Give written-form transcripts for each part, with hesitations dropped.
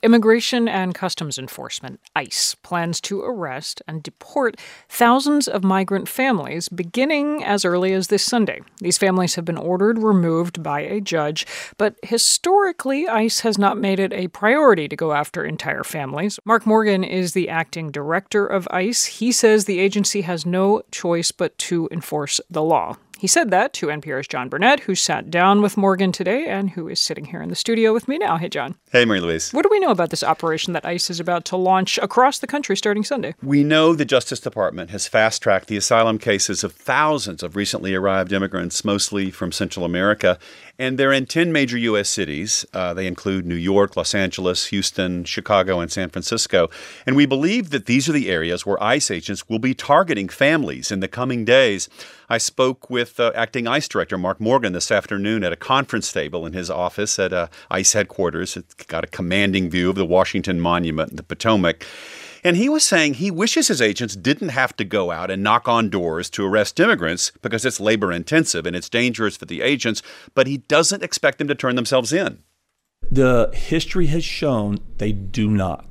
Immigration and Customs Enforcement, ICE, plans to arrest and deport thousands of migrant families beginning as early as this Sunday. These families have been ordered removed by a judge, but historically, ICE has not made it a priority to go after entire families. Mark Morgan is the acting director of ICE. He says the agency has no choice but to enforce the law. He said that to NPR's John Burnett, who sat down with Morgan today and who is sitting here in the studio with me now. Hey, John. Hey, Mary Louise. What do we know about this operation that ICE is about to launch across the country starting Sunday? We know the Justice Department has fast-tracked the asylum cases of thousands of recently arrived immigrants, mostly from Central America. And they're in 10 major U.S. cities. They include New York, Los Angeles, Houston, Chicago, and San Francisco. And we believe that these are the areas where ICE agents will be targeting families in the coming days. I spoke with acting ICE Director Mark Morgan this afternoon at a conference table in his office at ICE headquarters. It's got a commanding view of the Washington Monument and the Potomac. And he was saying he wishes his agents didn't have to go out and knock on doors to arrest immigrants because it's labor intensive and it's dangerous for the agents, but he doesn't expect them to turn themselves in. The history has shown they do not.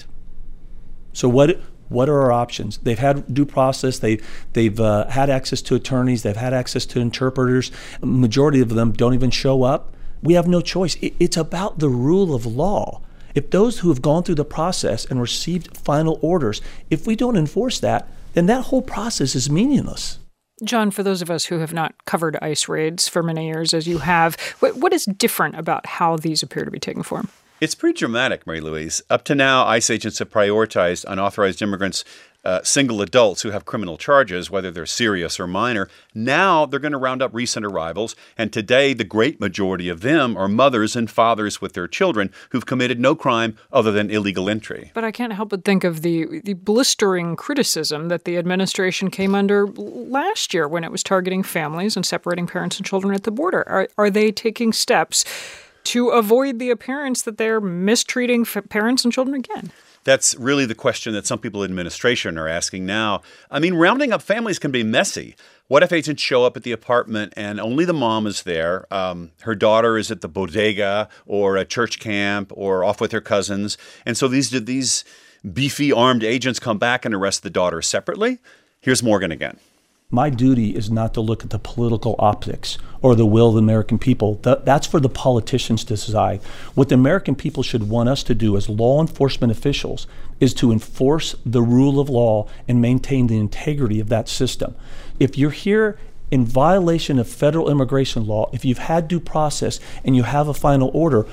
So what are our options? They've had due process. They've had access to attorneys. They've had access to interpreters. A majority of them don't even show up. We have no choice. It's about the rule of law. If those who have gone through the process and received final orders, if we don't enforce that, then that whole process is meaningless. John, for those of us who have not covered ICE raids for many years as you have, what is different about how these appear to be taking form? It's pretty dramatic, Mary Louise. Up to now, ICE agents have prioritized unauthorized immigrants, single adults who have criminal charges, whether they're serious or minor. Now they're going to round up recent arrivals, and today the great majority of them are mothers and fathers with their children who've committed no crime other than illegal entry. But I can't help but think of the blistering criticism that the administration came under last year when it was targeting families and separating parents and children at the border. Are they taking steps to avoid the appearance that they're mistreating parents and children again? That's really the question that some people in administration are asking now. I mean, rounding up families can be messy. What if agents show up at the apartment and only the mom is there? Her daughter is at the bodega or a church camp or off with her cousins. And so these beefy armed agents come back and arrest the daughter separately? Here's Morgan again. My duty is not to look at the political optics or the will of the American people. That's for the politicians to decide. What the American people should want us to do as law enforcement officials is to enforce the rule of law and maintain the integrity of that system. If you're here in violation of federal immigration law, if you've had due process and you have a final order,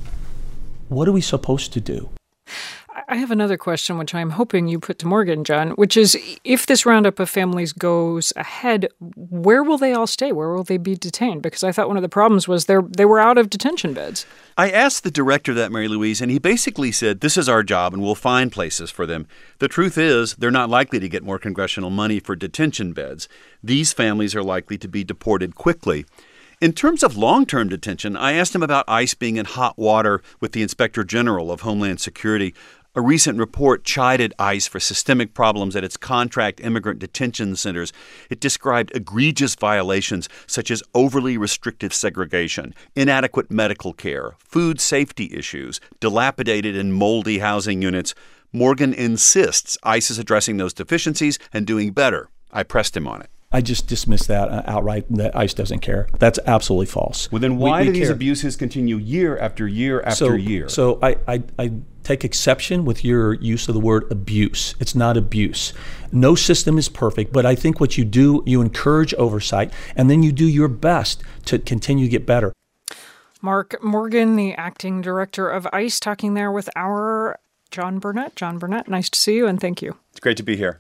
what are we supposed to do? I have another question, which I'm hoping you put to Morgan, John, which is if this roundup of families goes ahead, where will they all stay? Where will they be detained? Because I thought one of the problems was they were out of detention beds. I asked the director that, Mary Louise, and he basically said, this is our job and we'll find places for them. The truth is, they're not likely to get more congressional money for detention beds. These families are likely to be deported quickly. In terms of long-term detention, I asked him about ICE being in hot water with the Inspector General of Homeland Security. A recent report chided ICE for systemic problems at its contract immigrant detention centers. It described egregious violations such as overly restrictive segregation, inadequate medical care, food safety issues, dilapidated and moldy housing units. Morgan insists ICE is addressing those deficiencies and doing better. I pressed him on it. I just dismiss that outright, that ICE doesn't care. That's absolutely false. Well, then why do these abuses continue year after year after year? So I take exception with your use of the word abuse. It's not abuse. No system is perfect, but I think what you do, you encourage oversight, and then you do your best to continue to get better. Mark Morgan, the acting director of ICE, talking there with our John Burnett. John Burnett, nice to see you, and thank you. It's great to be here.